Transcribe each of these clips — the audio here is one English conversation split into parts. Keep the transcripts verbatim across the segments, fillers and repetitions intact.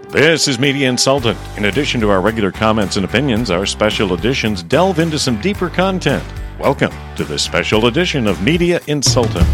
This is Media Insultant. In addition to our regular comments and opinions, our special editions delve into some deeper content. Welcome to this special edition of Media Insultant.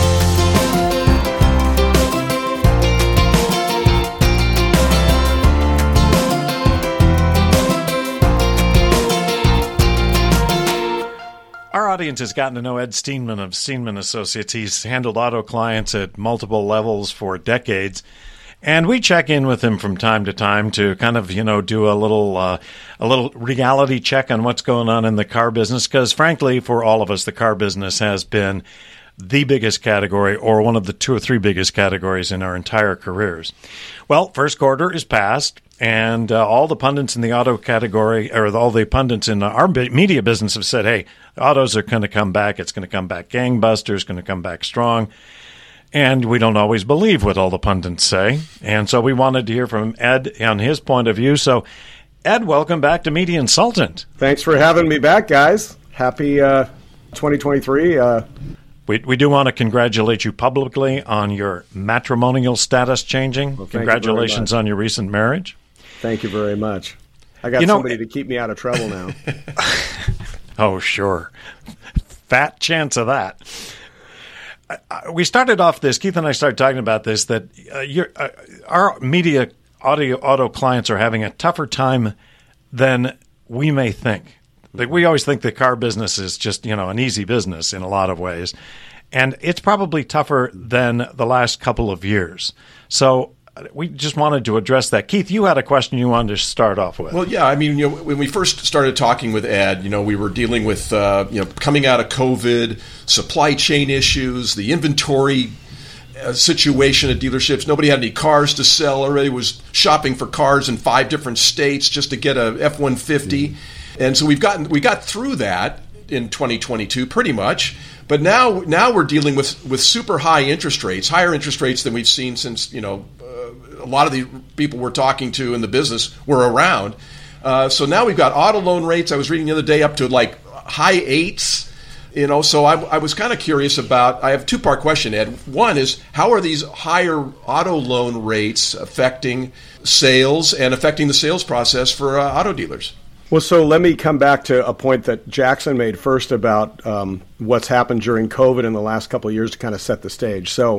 Our audience has gotten to know Ed Steenman of Steenman Associates. He's handled auto clients at multiple levels for decades. And we check in with him from time to time to kind of, you know, do a little uh, a little reality check on what's going on in the car business. Because, frankly, for all of us, the car business has been the biggest category or one of the two or three biggest categories in our entire careers. Well, first quarter is past, and uh, all the pundits in the auto category, or all the pundits in our media business have said, hey, autos are going to come back. It's going to come back gangbusters, going to come back strong. And we don't always believe what all the pundits say. And so we wanted to hear from Ed on his point of view. So, Ed, welcome back to Media Insultant. Thanks for having me back, guys. Happy uh, twenty twenty-three. Uh, we we do want to congratulate you publicly on your matrimonial status changing. Well, Congratulations on your recent marriage. Thank you very much. I got you know, somebody to keep me out of trouble now. Oh, sure. Fat chance of that. Uh, we started off this, Keith and I started talking about this, that uh, you're, uh, our media audio auto clients are having a tougher time than we may think. Like, we always think the car business is just, you know, an easy business in a lot of ways. And it's probably tougher than the last couple of years. So we just wanted to address that. Keith, you had a question you wanted to start off with. Well, yeah, I mean, you know, when we first started talking with Ed, you know, we were dealing with, uh, you know, coming out of COVID, supply chain issues, the inventory uh, situation at dealerships. Nobody had any cars to sell. Everybody was shopping for cars in five different states just to get a F one fifty. Mm-hmm. And so we've gotten we got through that in twenty twenty-two pretty much. But now now we're dealing with, with super high interest rates, higher interest rates than we've seen since, you know, uh, a lot of the people we're talking to in the business were around. Uh, so now we've got auto loan rates. I was reading the other day up to like high eights. You know, so I, I was kind of curious about, I have a two-part question, Ed. One is, how are these higher auto loan rates affecting sales and affecting the sales process for uh, auto dealers? Well, so let me come back to a point that Jackson made first about um, what's happened during COVID in the last couple of years to kind of set the stage. So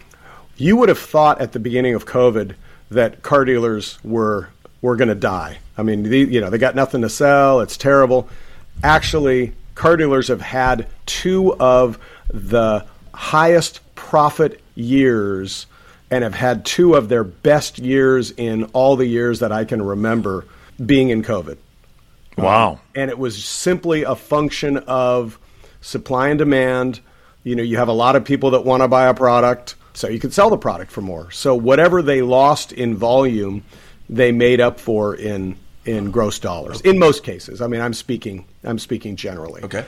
you would have thought at the beginning of COVID that car dealers were were going to die. I mean, the, you know, they got nothing to sell. It's terrible. Actually, car dealers have had two of the highest profit years and have had two of their best years in all the years that I can remember being in COVID. Wow. Um, and it was simply a function of supply and demand. You know, you have a lot of people that want to buy a product, so you can sell the product for more. So whatever they lost in volume, they made up for in in gross dollars. In most cases. I mean, I'm speaking I'm speaking generally. Okay.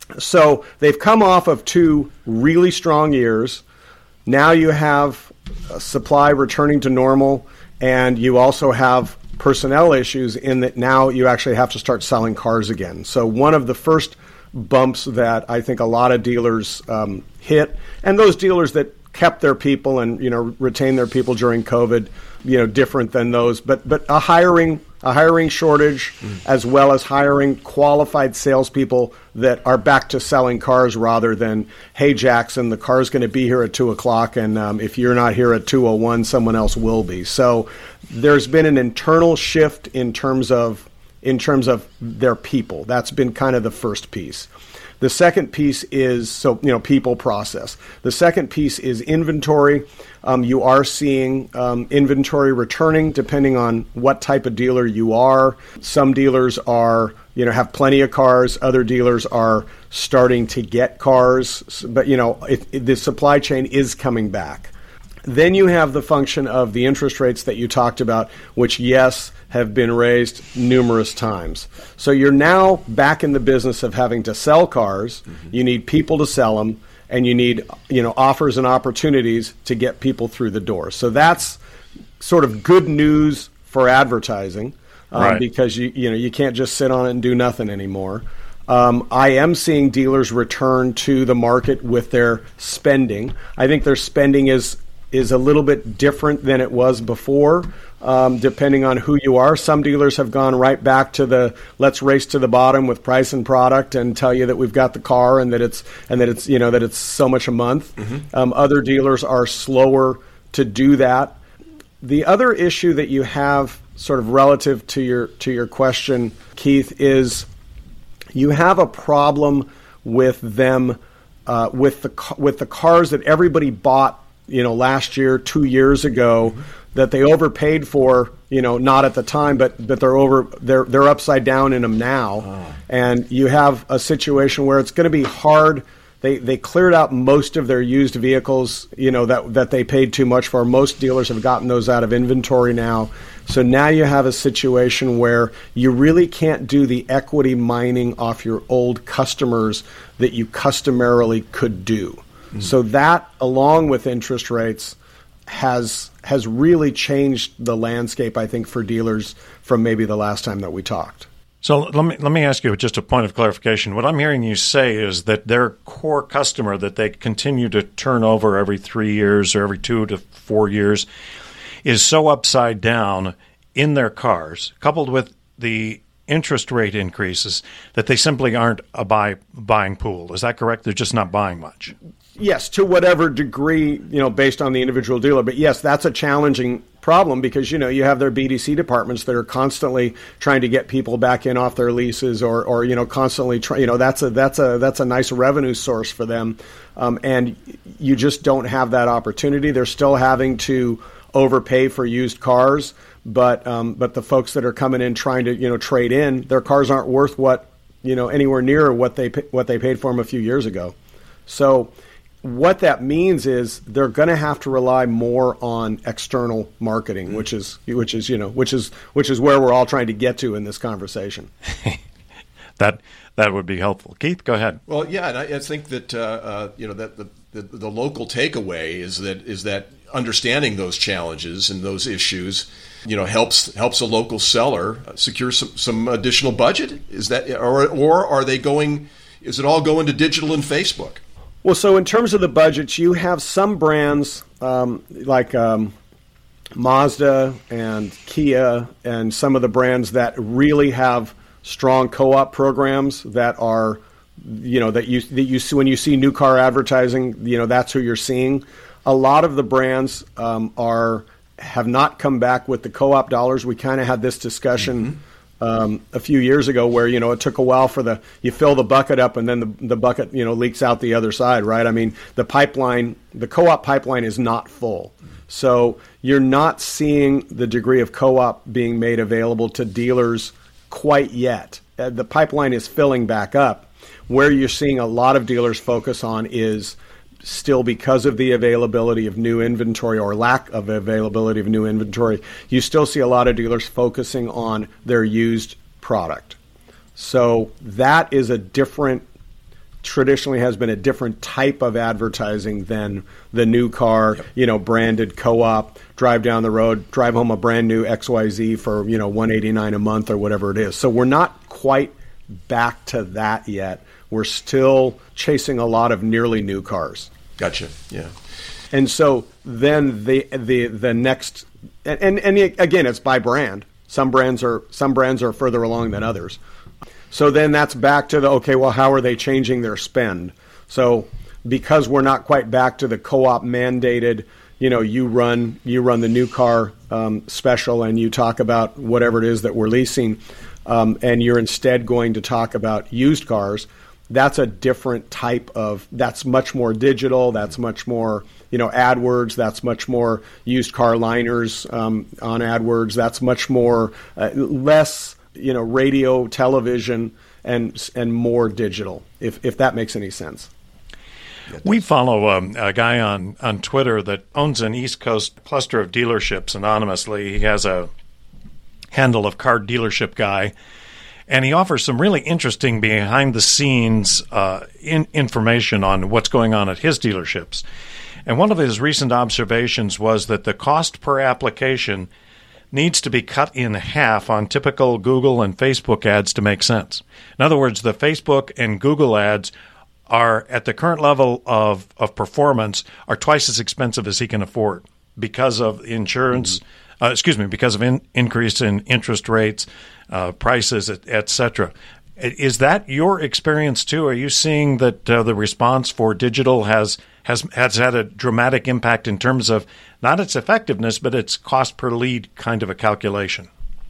So they've come off of two really strong years. Now you have supply returning to normal, and you also have personnel issues in that now you actually have to start selling cars again. So one of the first bumps that I think a lot of dealers um, hit, and those dealers that kept their people and, you know, retained their people during COVID, you know, different than those, but but a hiring a hiring shortage, mm. as well as hiring qualified salespeople that are back to selling cars rather than, hey, Jackson, the car's going to be here at two o'clock, and um, if you're not here at two oh one, someone else will be. So there's been an internal shift in terms of in terms of their people. That's been kind of the first piece. The second piece is, so, you know, people process. The second piece is inventory. Um, you are seeing um, inventory returning depending on what type of dealer you are. Some dealers are, you know, have plenty of cars. Other dealers are starting to get cars. But, you know, it, it, the supply chain is coming back. Then you have the function of the interest rates that you talked about, which, yes, have been raised numerous times. So you're now back in the business of having to sell cars. Mm-hmm. You need people to sell them, and you need, you know, offers and opportunities to get people through the door. So that's sort of good news for advertising, um, right. because you you know you can't just sit on it and do nothing anymore. Um, I am seeing dealers return to the market with their spending. I think their spending is is a little bit different than it was before, um, depending on who you are. Some dealers have gone right back to the let's race to the bottom with price and product and tell you that we've got the car and that it's and that it's you know that it's so much a month. Mm-hmm. Um, other dealers are slower to do that. The other issue that you have, sort of relative to your to your question, Keith, is you have a problem with them uh, with the with the cars that everybody bought, you know, last year, two years ago, mm-hmm. that they overpaid for, you know, not at the time, but but they're over they're they're upside down in them now, oh. and you have a situation where it's going to be hard. They they cleared out most of their used vehicles, you know, that that they paid too much for. Most dealers have gotten those out of inventory now. So now you have a situation where you really can't do the equity mining off your old customers that you customarily could do. Mm-hmm. So that, along with interest rates, has has really changed the landscape, I think, for dealers from maybe the last time that we talked. So let me let me ask you just a point of clarification. What I'm hearing you say is that their core customer that they continue to turn over every three years or every two to four years is so upside down in their cars, coupled with the interest rate increases, that they simply aren't a buy buying pool. Is that correct? They're just not buying much. Yes, to whatever degree, you know, based on the individual dealer. But yes, that's a challenging problem because, you know, you have their B D C departments that are constantly trying to get people back in off their leases or, or you know, constantly try, you know, that's a that's a that's a nice revenue source for them. Um, and you just don't have that opportunity. They're still having to overpay for used cars, but um, but the folks that are coming in trying to, you know, trade in, their cars aren't worth what, you know, anywhere near what they what they paid for them a few years ago. So what that means is they're going to have to rely more on external marketing, mm-hmm. which is which is you know which is which is where we're all trying to get to in this conversation. that that would be helpful. Keith, go ahead. Well, yeah, and I, I think that uh, uh, you know that the, the the local takeaway is that is that understanding those challenges and those issues, you know, helps helps a local seller secure some, some additional budget. Is that or or are they going? Is it all going to digital and Facebook? Well, so in terms of the budgets, you have some brands um, like um, Mazda and Kia and some of the brands that really have strong co-op programs that are, you know, that you that you see when you see new car advertising, you know, that's who you're seeing. A lot of the brands um, are have not come back with the co-op dollars. We kind of had this discussion. Mm-hmm. Um, a few years ago where, you know, it took a while for the, you fill the bucket up and then the, the bucket, you know, leaks out the other side, right? I mean, the pipeline, the co-op pipeline is not full. So you're not seeing the degree of co-op being made available to dealers quite yet. Uh, the pipeline is filling back up. Where you're seeing a lot of dealers focus on is still because of the availability of new inventory or lack of availability of new inventory, you still see a lot of dealers focusing on their used product. So that is a different, traditionally has been a different type of advertising than the new car, yep. you know, branded co-op, drive down the road, drive home a brand new X Y Z for, you know, one hundred eighty-nine dollars a month or whatever it is. So we're not quite back to that yet. We're still chasing a lot of nearly new cars. Gotcha. Yeah. And so then the the the next and, and and again, it's by brand. Some brands are some brands are further along than others. So then that's back to the okay, well, how are they changing their spend? So because we're not quite back to the co-op mandated, you know, you run you run the new car um, special and you talk about whatever it is that we're leasing, um, and you're instead going to talk about used cars. That's a different type of, that's much more digital, that's much more, you know, AdWords, that's much more used car liners um, on AdWords, that's much more, uh, less, you know, radio, television, and and more digital, if, if that makes any sense. We follow um, a guy on, on Twitter that owns an East Coast cluster of dealerships anonymously. He has a handle of Car Dealership Guy. And he offers some really interesting behind-the-scenes uh, in- information on what's going on at his dealerships. And one of his recent observations was that the cost per application needs to be cut in half on typical Google and Facebook ads to make sense. In other words, the Facebook and Google ads are at the current level of, of performance are twice as expensive as he can afford because of insurance, mm-hmm. uh, excuse me, because of in, increase in interest rates, uh, prices, et, et cetera. Is that your experience too? Are you seeing that uh, the response for digital has, has has had a dramatic impact in terms of not its effectiveness, but its cost per lead kind of a calculation?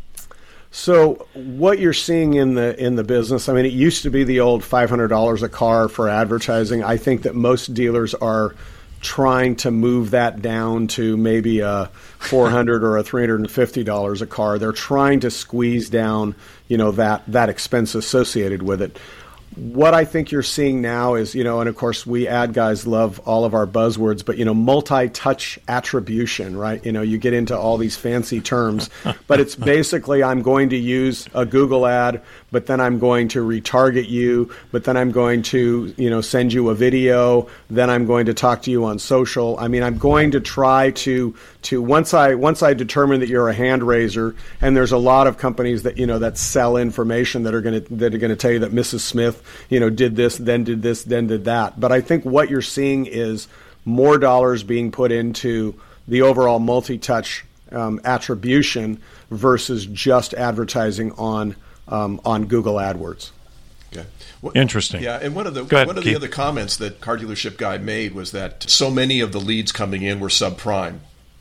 So what you're seeing in the in the business, I mean, it used to be the old five hundred dollars a car for advertising. I think that most dealers are trying to move that down to maybe a four hundred dollars or a three hundred fifty dollars a car. They're trying to squeeze down, you know, that that expense associated with it. What I think you're seeing now is, you know, and of course we ad guys love all of our buzzwords, but, you know, multi-touch attribution, right? You know, you get into all these fancy terms, but it's basically I'm going to use a Google ad, but then I'm going to retarget you, but then I'm going to, you know, send you a video, then I'm going to talk to you on social. I mean, I'm going to try to, to once I once I determine that you're a hand raiser, and there's a lot of companies that, you know, that sell information that are going to that are going to tell you that Missus Smith, you know, did this, then did this, then did that. But I think what you're seeing is more dollars being put into the overall multi-touch um, attribution versus just advertising on um, on Google AdWords. Okay. Well, interesting. Yeah, and one of the ahead, one of Keith. the other comments that Car Dealership Guy made was that so many of the leads coming in were subprime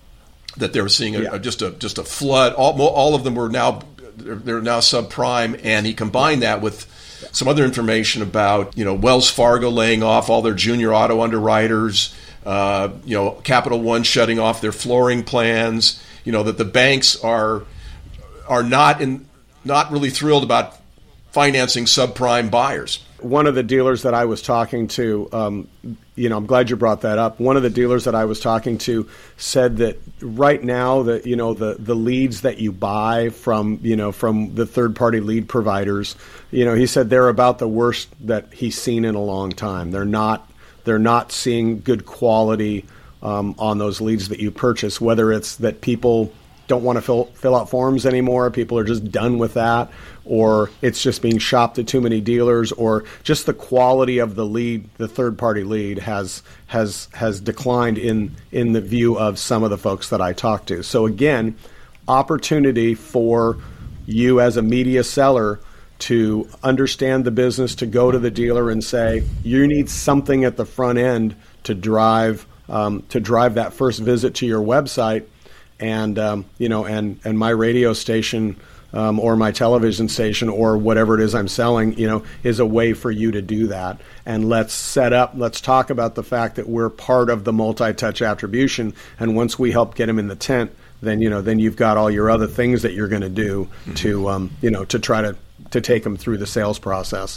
that they were seeing a, Yeah. a, just a just a flood. All all of them were now they're, they're now subprime, and he combined that with some other information about, you know, Wells Fargo laying off all their junior auto underwriters, uh, you know, Capital One shutting off their flooring plans, you know, that the banks are are not in not really thrilled about financing subprime buyers. One of the dealers that I was talking to, um, you know, I'm glad you brought that up. One of the dealers that I was talking to said that right now, that, you know, the, the leads that you buy from, you know, from the third party lead providers, you know, he said they're about the worst that he's seen in a long time. They're not, they're not seeing good quality um, on those leads that you purchase, whether it's that people don't want to fill fill out forms anymore, people are just done with that, or it's just being shopped at too many dealers, or just the quality of the lead, the third party lead has has has declined in in the view of some of the folks that I talked to. So again, opportunity for you as a media seller to understand the business, to go to the dealer and say, you need something at the front end to drive um, to drive that first visit to your website. And um, you know, and and my radio station um, or my television station or whatever it is I'm selling, you know, is a way for you to do that. And let's set up. Let's talk about the fact that we're part of the multi-touch attribution. And once we help get them in the tent, then you know, then you've got all your other things that you're going to do mm-hmm. to um, you know, to try to to take them through the sales process.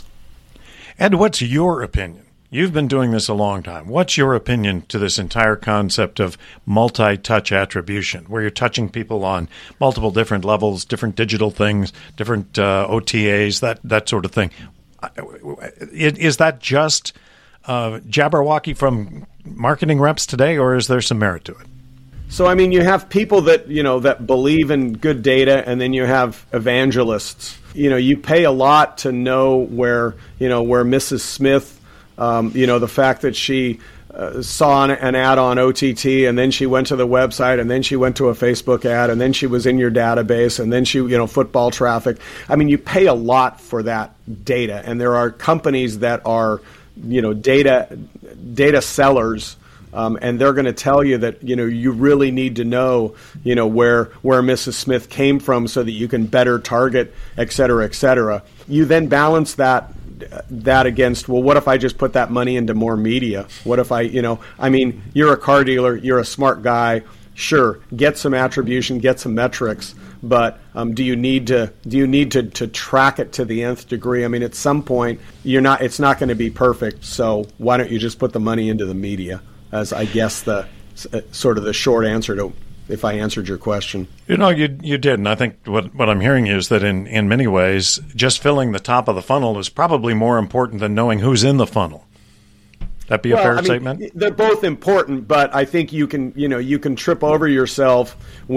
Ed, what's your opinion? You've been doing this a long time. What's your opinion to this entire concept of multi-touch attribution, where you're touching people on multiple different levels, different digital things, different uh, O T As, that, that sort of thing? Is that just uh, jabberwocky from marketing reps today, or is there some merit to it? So, I mean, you have people that, you know, that believe in good data, and then you have evangelists. You know, you pay a lot to know where, you know, where Missus Smith, Um, you know, the fact that she uh, saw an, an ad on O T T, and then she went to the website, and then she went to a Facebook ad, and then she was in your database, and then she, you know, football traffic. I mean, you pay a lot for that data, and there are companies that are, you know, data data sellers. Um, and they're going to tell you that, you know, you really need to know, you know, where where Missus Smith came from so that you can better target, et cetera, et cetera. You then balance that that against, well, what if I just put that money into more media? What if I, you know, I mean, you're a car dealer, you're a smart guy. Sure, get some attribution, get some metrics, but um, do you need to do you need to, to track it to the nth degree? I mean, at some point, you're not. It's not going to be perfect. So why don't you just put the money into the media? As I guess the uh, sort of the short answer to, if I answered your question. You know, you you did, and I think what what I'm hearing is that in, in many ways, just filling the top of the funnel is probably more important than knowing who's in the funnel. That be a well, fair I mean, statement? They're both important, but I think you can, you know, you can trip over yourself with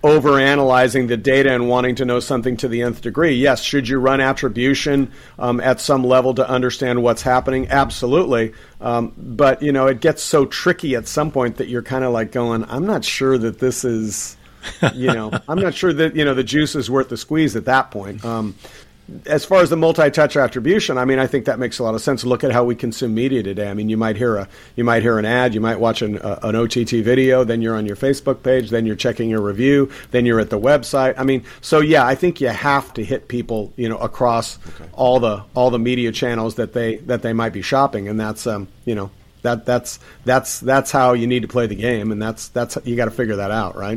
overanalyzing the data and wanting to know something to the nth degree. Yes, should you run attribution um, at some level to understand what's happening? Absolutely. Um, but, you know, it gets so tricky at some point that you're kind of like going, I'm not sure that this is, you know, I'm not sure that, you know, the juice is worth the squeeze at that point. Um, As far as the multi-touch attribution, I mean, I think that makes a lot of sense. Look at how we consume media today. I mean, you might hear a, you might hear an ad, you might watch an, uh, an O T T video, then you're on your Facebook page, then you're checking your review, then you're at the website. I mean, so yeah, I think you have to hit people, you know, across okay. all the all the media channels that they that they might be shopping, and that's um, you know, that that's that's that's how you need to play the game, and that's that's you got to figure that out, right?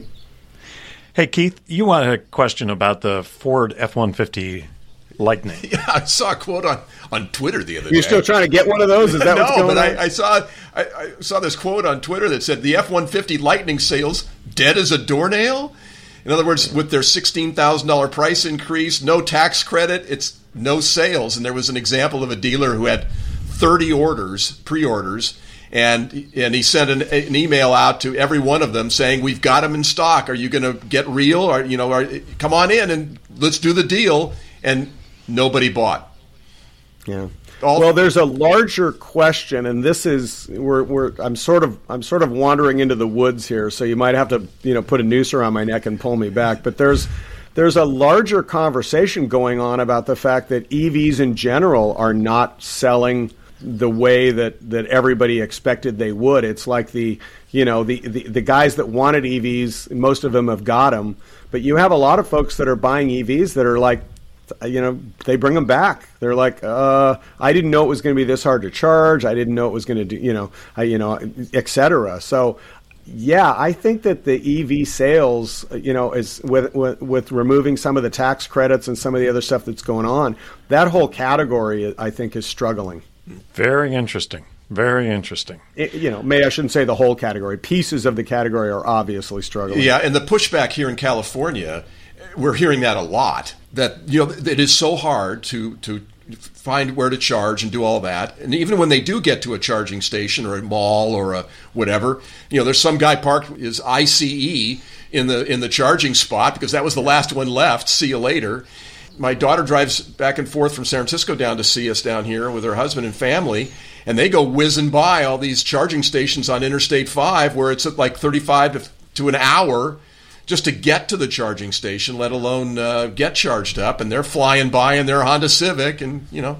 Hey, Keith, you want a question about the Ford F one fifty Lightning? Yeah, I saw a quote on, on Twitter the other day. You're still trying to get one of those? Is that no, what's going but on? I, I saw I, I saw this quote on Twitter that said the F one fifty Lightning sales dead as a doornail. In other words, with their sixteen thousand dollars price increase, no tax credit, it's no sales. And there was an example of a dealer who had thirty orders, pre-orders, and and he sent an, an email out to every one of them saying, "We've got them in stock. Are you going to get real? Or you know, are, come on in and let's do the deal." And nobody bought. Yeah. All well, there's a larger question, and this is we're we're I'm sort of I'm sort of wandering into the woods here, so you might have to you know put a noose around my neck and pull me back. But there's there's a larger conversation going on about the fact that E Vs in general are not selling the way that, that everybody expected they would. It's like the you know the, the the guys that wanted E Vs, most of them have got them, but you have a lot of folks that are buying E Vs that are like, you know, they bring them back. They're like, uh, I didn't know it was going to be this hard to charge. I didn't know it was going to do, you know, I, you know, et cetera. So, yeah, I think that the E V sales, you know, is with, with with removing some of the tax credits and some of the other stuff that's going on, that whole category, I think, is struggling. Very interesting. Very interesting. It, you know, maybe I shouldn't say the whole category. Pieces of the category are obviously struggling. Yeah, and the pushback here in California, we're hearing that a lot, that you know it is so hard to to find where to charge and do all that. And even when they do get to a charging station or a mall or a whatever, you know, there's some guy parked his I C E in the in the charging spot because that was the last one left. See you later. My daughter drives back and forth from San Francisco down to see us down here with her husband and family, and they go whizzing by all these charging stations on Interstate five where it's at like thirty-five to, to an hour just to get to the charging station, let alone uh, get charged up. And they're flying by in their Honda Civic, and you know,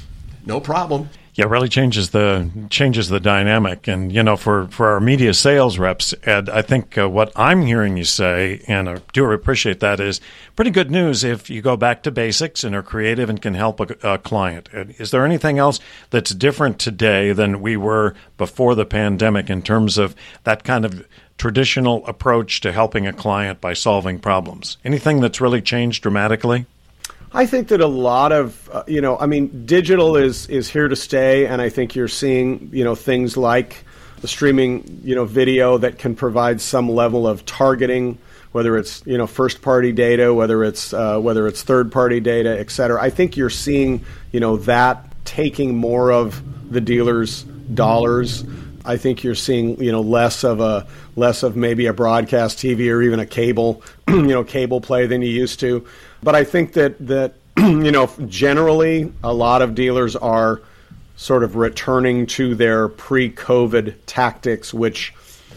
no problem. Yeah, it really changes the changes the dynamic. And you know, for, for our media sales reps, Ed, I think uh, what I'm hearing you say, and I do appreciate that, is pretty good news if you go back to basics and are creative and can help a, a client. Is there anything else that's different today than we were before the pandemic in terms of that kind of traditional approach to helping a client by solving problems? Anything that's really changed dramatically? I think that a lot of, uh, you know, I mean, digital is, is here to stay, and I think you're seeing, you know, things like the streaming, you know, video that can provide some level of targeting, whether it's, you know, first-party data, whether it's uh, whether it's third-party data, et cetera. I think you're seeing, you know, that taking more of the dealers' dollars. I think you're seeing, you know, less of a less of maybe a broadcast T V or even a cable, you know, cable play than you used to. But I think that that you know, generally a lot of dealers are sort of returning to their pre-COVID tactics, which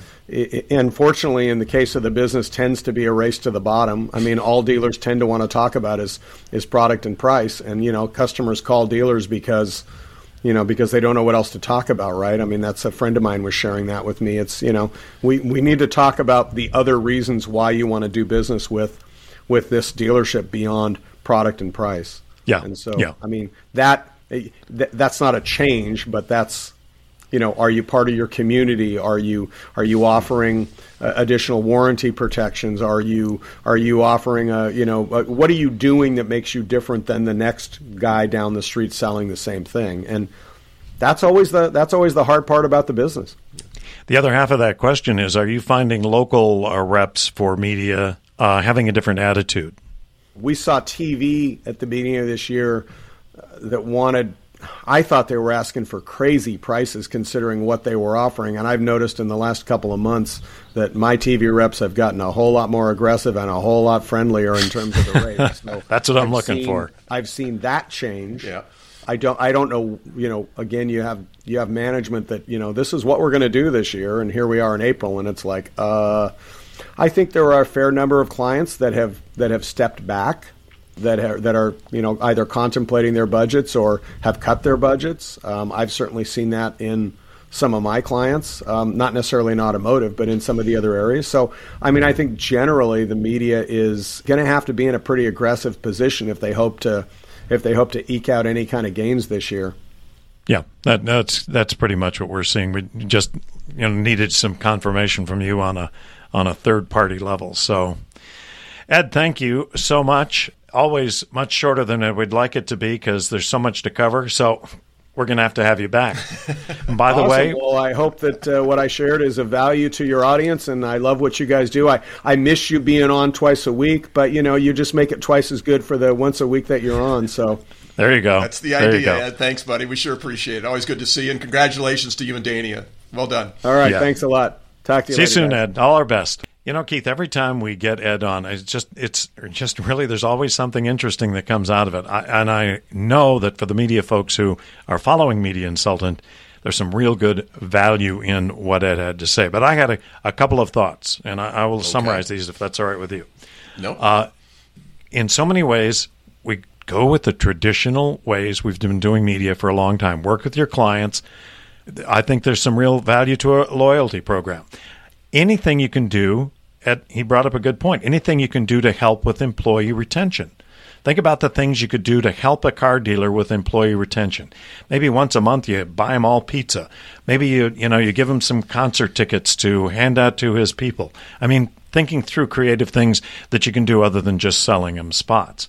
unfortunately in the case of the business tends to be a race to the bottom. I mean, all dealers tend to want to talk about is is product and price, and you know, customers call dealers because you know, because they don't know what else to talk about, right? I mean, that's a friend of mine was sharing that with me. It's, you know, we, we need to talk about the other reasons why you want to do business with with this dealership beyond product and price. Yeah. And so, yeah. I mean, that th- that's not a change, but that's, you know, are you part of your community? Are you are you offering uh, additional warranty protections? Are you are you offering a, you know, uh, what are you doing that makes you different than the next guy down the street selling the same thing? And that's always the that's always the hard part about the business. The other half of that question is, are you finding local uh, reps for media uh, having a different attitude? We saw T V at the beginning of this year uh, that wanted I thought they were asking for crazy prices considering what they were offering. And I've noticed in the last couple of months that my T V reps have gotten a whole lot more aggressive and a whole lot friendlier in terms of the rates. So that's what I'm I've looking seen, for. I've seen that change. Yeah. I don't. I don't know. You know. Again, you have you have management that you know this is what we're going to do this year, and here we are in April, and it's like, uh, I think there are a fair number of clients that have that have stepped back, that are, that are you know either contemplating their budgets or have cut their budgets. Um, I've certainly seen that in some of my clients, um, not necessarily in automotive, but in some of the other areas. So, I mean, I think generally the media is going to have to be in a pretty aggressive position if they hope to. if they hope to eke out any kind of gains this year. Yeah, that, that's that's pretty much what we're seeing. We just you know needed some confirmation from you on a on a third party level. So, Ed, thank you so much. Always much shorter than we'd like it to be because there's so much to cover. So we're going to have to have you back. And by awesome. the way, well, I hope that uh, what I shared is of value to your audience, and I love what you guys do. I, I miss you being on twice a week, but you know, you just make it twice as good for the once a week that you're on. So there you go. That's the there idea. Ed. Thanks, buddy. We sure appreciate it. Always good to see you, and congratulations to you and Dania. Well done. All right. Yeah. Thanks a lot. Talk to you See later, you soon, guys. Ed. All our best. You know, Keith, every time we get Ed on, it's just it's just really there's always something interesting that comes out of it. I, and I know that for the media folks who are following Media Insultant, there's some real good value in what Ed had to say. But I had a, a couple of thoughts, and I, I will okay. summarize these if that's all right with you. No. Uh, in so many ways, we go with the traditional ways we've been doing media for a long time. Work with your clients. I think there's some real value to a loyalty program. Anything you can do, Ed, he brought up a good point, anything you can do to help with employee retention. Think about the things you could do to help a car dealer with employee retention. Maybe once a month you buy them all pizza. Maybe you you know you give him some concert tickets to hand out to his people. I mean, thinking through creative things that you can do other than just selling them spots.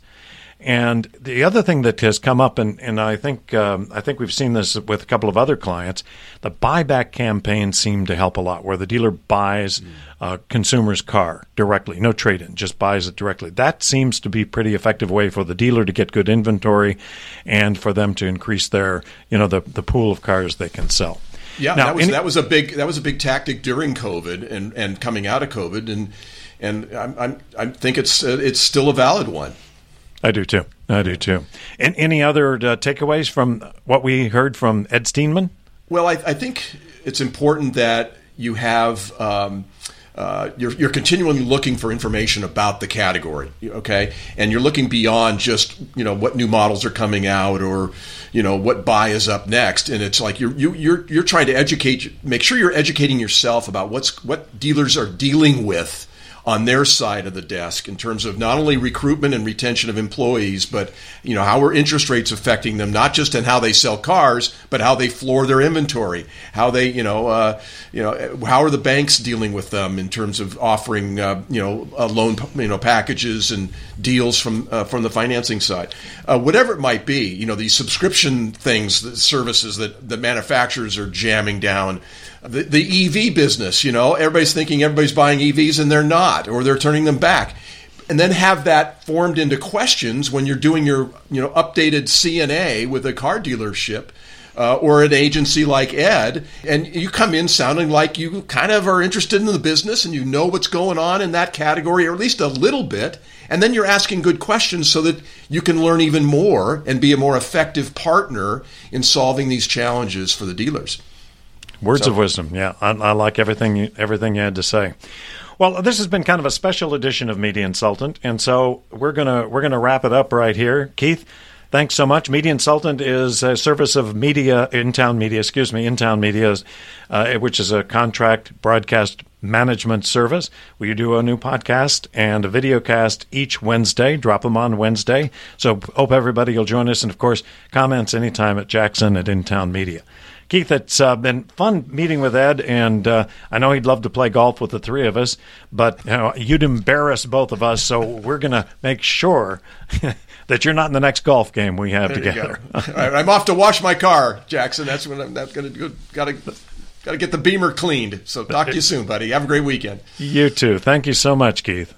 And the other thing that has come up, and, and I think um, I think we've seen this with a couple of other clients, the buyback campaigns seem to help a lot, where the dealer buys a consumer's car directly, no trade-in, just buys it directly. That seems to be a pretty effective way for the dealer to get good inventory and for them to increase their, you know, the, the pool of cars they can sell. Yeah, now, that was any, that was a big that was a big tactic during COVID and, and coming out of COVID, and and I'm, I'm I think it's uh, it's still a valid one. I do too. I do too. And any other uh, takeaways from what we heard from Ed Steenman? Well, I, I think it's important that you have um, uh, you're, you're continually looking for information about the category, okay, and you're looking beyond just you know what new models are coming out or you know what buy is up next, and it's like you're you, you're you're trying to educate, make sure you're educating yourself about what's what dealers are dealing with on their side of the desk in terms of not only recruitment and retention of employees, but you know how are interest rates affecting them, not just in how they sell cars, but how they floor their inventory, how they you know uh, you know how are the banks dealing with them in terms of offering uh, you know uh, loan you know packages and deals from uh, from the financing side, uh, whatever it might be. You know these subscription things, the services that the manufacturers are jamming down. The, the E V business, you know, everybody's thinking everybody's buying E Vs and they're not, or they're turning them back. And then have that formed into questions when you're doing your, you know, updated C N A with a car dealership uh, or an agency like Ed, and you come in sounding like you kind of are interested in the business and you know what's going on in that category, or at least a little bit. And then you're asking good questions so that you can learn even more and be a more effective partner in solving these challenges for the dealers. Words so. of wisdom. Yeah, I, I like everything you, everything you had to say. Well, this has been kind of a special edition of Media Insultant, and so we're gonna we're gonna wrap it up right here. Keith, thanks so much. Media Insultant is a service of Media In-Town Media, excuse me, In-Town Media, uh, which is a contract broadcast management service. We do a new podcast and a video cast each Wednesday. Drop them on Wednesday. So hope everybody will join us, and of course, comments anytime at Jackson at In-Town Media. Keith, it's uh, been fun meeting with Ed, and uh, I know he'd love to play golf with the three of us, but you know, you'd embarrass both of us, so we're going to make sure that you're not in the next golf game we have there together. All right, I'm off to wash my car, Jackson. That's when I'm going to do. Got to got to get the Beamer cleaned. So talk to you soon, buddy. Have a great weekend. You too. Thank you so much, Keith.